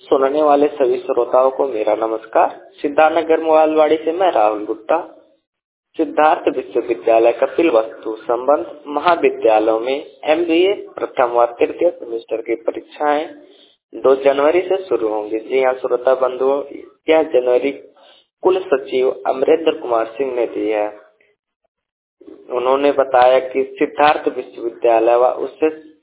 सुनने वाले सभी श्रोताओं को मेरा नमस्कार। सिद्धार्थनगर मोबाइलवाड़ी से मैं राहुल गुप्ता। सिद्धार्थ विश्वविद्यालय कपिलवस्तु संबंध महाविद्यालयों में MBA प्रथम व तृतीय सेमेस्टर की परीक्षाएं 2 जनवरी से शुरू होंगी। जी हाँ श्रोता बंधुओं, यह जनवरी कुल सचिव अमरेंद्र कुमार सिंह ने दी है। उन्होंने बताया कि सिद्धार्थ विश्वविद्यालय व उससे